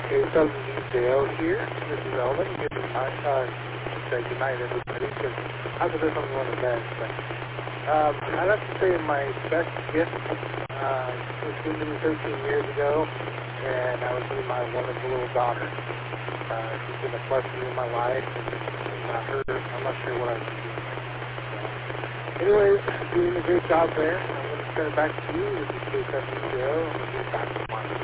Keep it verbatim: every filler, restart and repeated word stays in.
K W J O here. This is Elvin. Good night. Uh, say good night, everybody, because after this I'm going to bed. But um, I'd have to say my best gift uh, was given to me thirteen years ago, and that was with my wonderful little daughter. Uh, she's been a blessing in my life, and without her, I'm not sure what I'd be doing right now. So, anyways, doing a great job there. I'm going to turn it back to you. This is K W J O. I'm going to be back tomorrow.